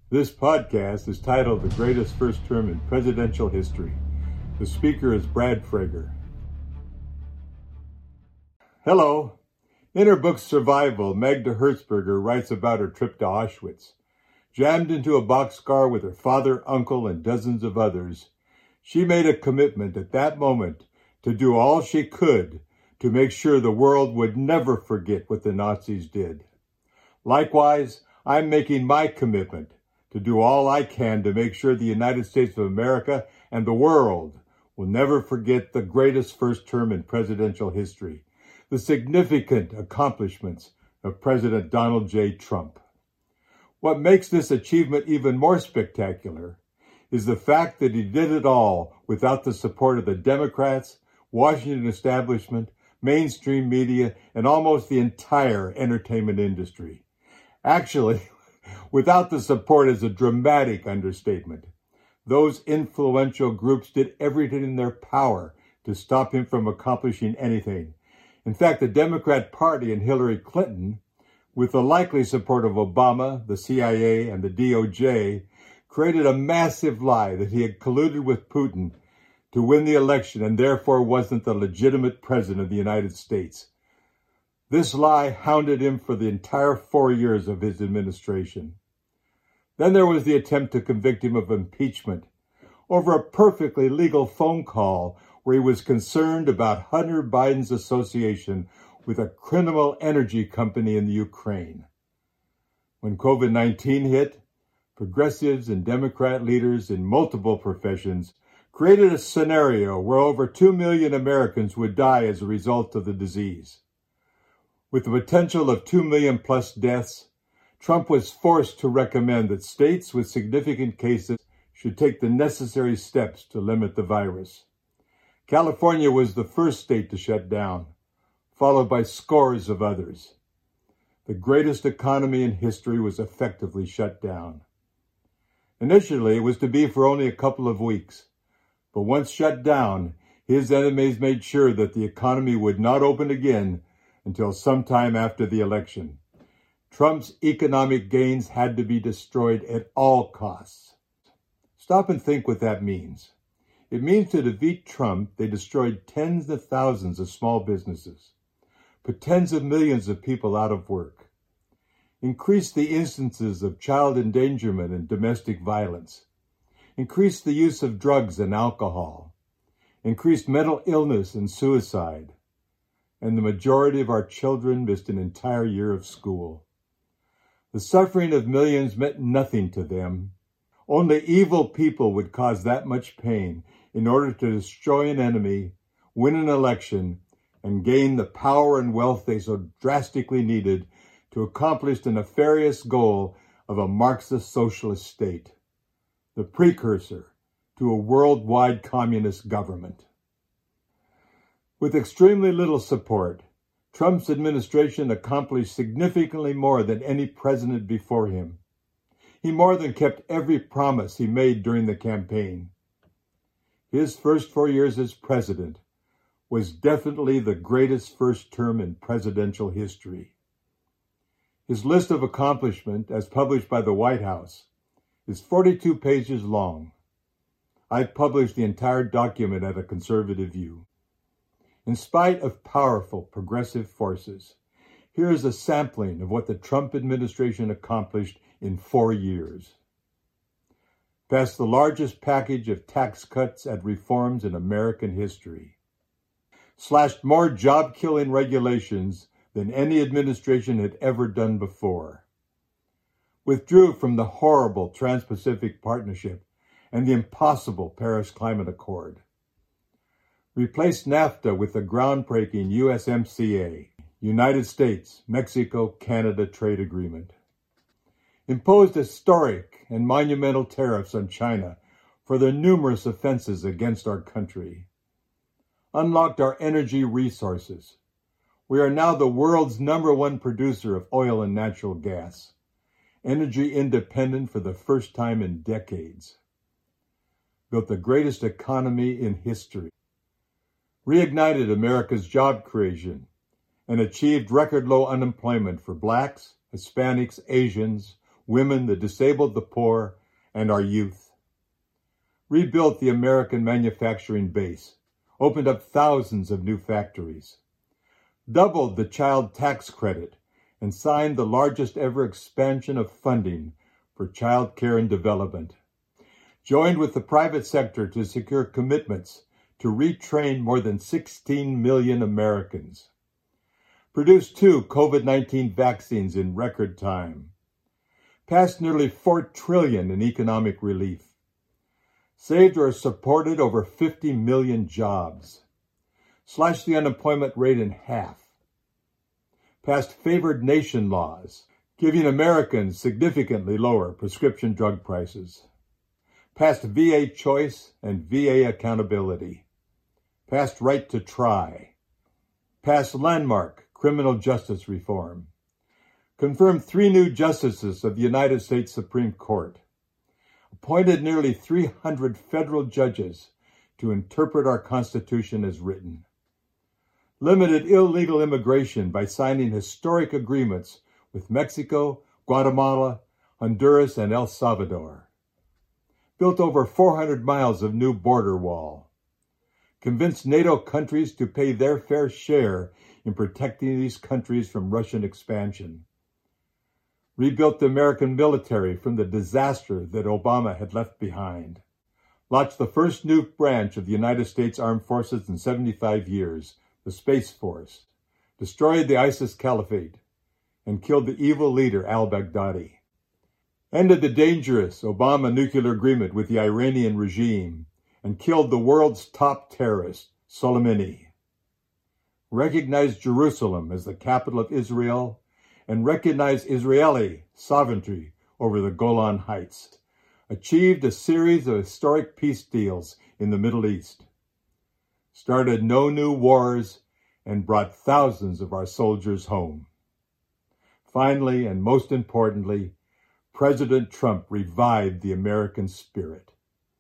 This podcast is titled The Greatest First Term in Presidential History. The speaker is Brad Frager. Hello. In her book Survival, Magda Hertzberger writes about her trip to Auschwitz. Jammed into a boxcar with her father, uncle, and dozens of others, she made a commitment at that moment to do all she could to make sure the world would never forget what the Nazis did. Likewise, I'm making my commitment to do all I can to make sure the United States of America and the world will never forget the greatest first term in presidential history, the significant accomplishments of President Donald J. Trump. What makes this achievement even more spectacular is the fact that he did it all without the support of the Democrats, Washington establishment, mainstream media, and almost the entire entertainment industry. Actually, without the support is a dramatic understatement. Those influential groups did everything in their power to stop him from accomplishing anything. In fact, the Democrat Party and Hillary Clinton, with the likely support of Obama, the CIA, and the DOJ, created a massive lie that he had colluded with Putin to win the election and therefore wasn't the legitimate president of the United States. This lie hounded him for the entire 4 years of his administration. Then there was the attempt to convict him of impeachment over a perfectly legal phone call where he was concerned about Hunter Biden's association with a criminal energy company in the Ukraine. When COVID-19 hit, progressives and Democrat leaders in multiple professions created a scenario where over 2 million Americans would die as a result of the disease. With the potential of 2 million plus deaths, Trump was forced to recommend that states with significant cases should take the necessary steps to limit the virus. California was the first state to shut down, followed by scores of others. The greatest economy in history was effectively shut down. Initially, it was to be for only a couple of weeks, but once shut down, his enemies made sure that the economy would not open again until sometime after the election. Trump's economic gains had to be destroyed at all costs. Stop and think what that means. It means to defeat Trump, they destroyed tens of thousands of small businesses, put tens of millions of people out of work, increased the instances of child endangerment and domestic violence, increased the use of drugs and alcohol, increased mental illness and suicide, and the majority of our children missed an entire year of school. The suffering of millions meant nothing to them. Only evil people would cause that much pain in order to destroy an enemy, win an election, and gain the power and wealth they so drastically needed to accomplish the nefarious goal of a Marxist socialist state, the precursor to a worldwide communist government. With extremely little support, Trump's administration accomplished significantly more than any president before him. He more than kept every promise he made during the campaign. His first 4 years as president was definitely the greatest first term in presidential history. His list of accomplishments, as published by the White House, is 42 pages long. I've published the entire document at A Conservative View. In spite of powerful progressive forces, here is a sampling of what the Trump administration accomplished in 4 years. Passed the largest package of tax cuts and reforms in American history. Slashed more job-killing regulations than any administration had ever done before. Withdrew from the horrible Trans-Pacific Partnership and the impossible Paris Climate Accord. Replaced NAFTA with the groundbreaking USMCA, United States-Mexico-Canada Trade Agreement. Imposed historic and monumental tariffs on China for their numerous offenses against our country. Unlocked our energy resources. We are now the world's #1 producer of oil and natural gas, energy independent for the first time in decades. Built the greatest economy in history. Reignited America's job creation and achieved record low unemployment for Blacks, Hispanics, Asians, women, the disabled, the poor, and our youth. Rebuilt the American manufacturing base, opened up thousands of new factories, doubled the child tax credit, and signed the largest ever expansion of funding for child care and development. Joined with the private sector to secure commitments to retrain more than 16 million Americans. Produced 2 COVID-19 vaccines in record time. Passed nearly $4 trillion in economic relief. Saved or supported over 50 million jobs. Slashed the unemployment rate in half. Passed favored nation laws, giving Americans significantly lower prescription drug prices. Passed VA choice and VA accountability. Passed right to try. Passed landmark criminal justice reform. Confirmed 3 new justices of the United States Supreme Court. Appointed nearly 300 federal judges to interpret our Constitution as written. Limited illegal immigration by signing historic agreements with Mexico, Guatemala, Honduras, and El Salvador. Built over 400 miles of new border wall. Convinced NATO countries to pay their fair share in protecting these countries from Russian expansion. Rebuilt the American military from the disaster that Obama had left behind. Launched the first new branch of the United States Armed Forces in 75 years, the Space Force. Destroyed the ISIS Caliphate and killed the evil leader al-Baghdadi. Ended the dangerous Obama nuclear agreement with the Iranian regime and killed the world's top terrorist, Soleimani. Recognized Jerusalem as the capital of Israel and recognized Israeli sovereignty over the Golan Heights. Achieved a series of historic peace deals in the Middle East. Started no new wars and brought thousands of our soldiers home. Finally, and most importantly, President Trump revived the American spirit.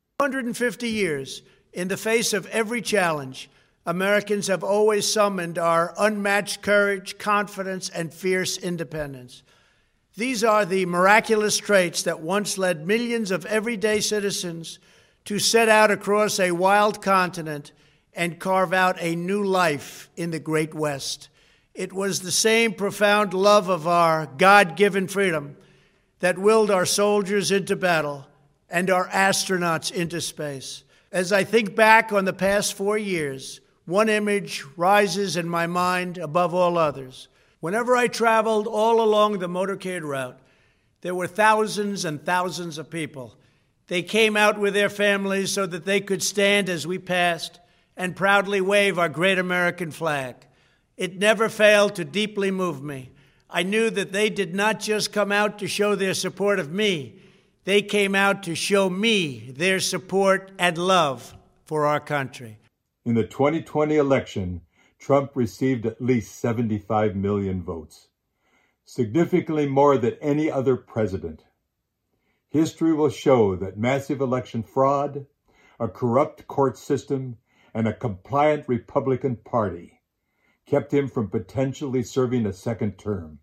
150 years, in the face of every challenge, Americans have always summoned our unmatched courage, confidence, and fierce independence. These are the miraculous traits that once led millions of everyday citizens to set out across a wild continent and carve out a new life in the Great West. It was the same profound love of our God-given freedom that willed our soldiers into battle and our astronauts into space. As I think back on the past 4 years, one image rises in my mind above all others. Whenever I traveled all along the motorcade route, there were thousands and thousands of people. They came out with their families so that they could stand as we passed and proudly wave our great American flag. It never failed to deeply move me. I knew that they did not just come out to show their support of me. They came out to show me their support and love for our country. In the 2020 election, Trump received at least 75 million votes, significantly more than any other president. History will show that massive election fraud, a corrupt court system, and a compliant Republican Party kept him from potentially serving a second term.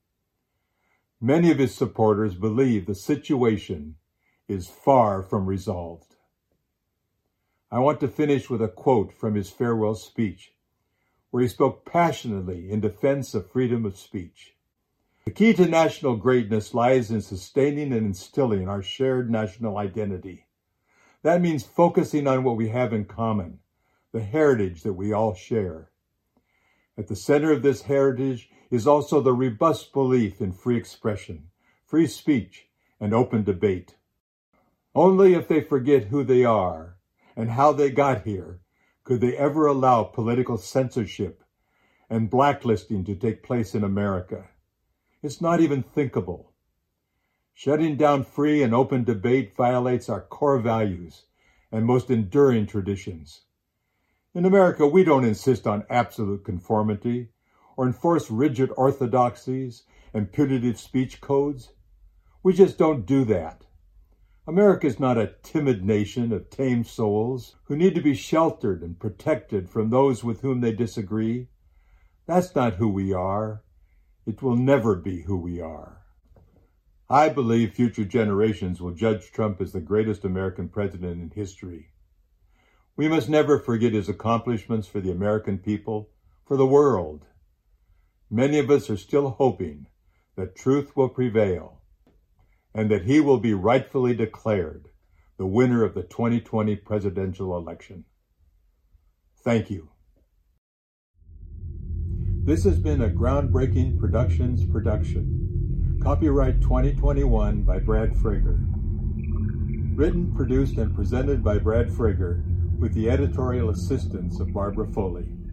Many of his supporters believe the situation is far from resolved. I want to finish with a quote from his farewell speech, where he spoke passionately in defense of freedom of speech. The key to national greatness lies in sustaining and instilling our shared national identity. That means focusing on what we have in common, the heritage that we all share. At the center of this heritage is also the robust belief in free expression, free speech, and open debate. Only if they forget who they are and how they got here could they ever allow political censorship and blacklisting to take place in America. It's not even thinkable. Shutting down free and open debate violates our core values and most enduring traditions. In America, we don't insist on absolute conformity or enforce rigid orthodoxies and punitive speech codes. We just don't do that. America is not a timid nation of tame souls who need to be sheltered and protected from those with whom they disagree. That's not who we are. It will never be who we are. I believe future generations will judge Trump as the greatest American president in history. We must never forget his accomplishments for the American people, for the world. Many of us are still hoping that truth will prevail and that he will be rightfully declared the winner of the 2020 presidential election. Thank you. This has been a Groundbreaking Productions production. Copyright 2021 by Brad Frager. Written, produced, and presented by Brad Frager with the editorial assistance of Barbara Foley.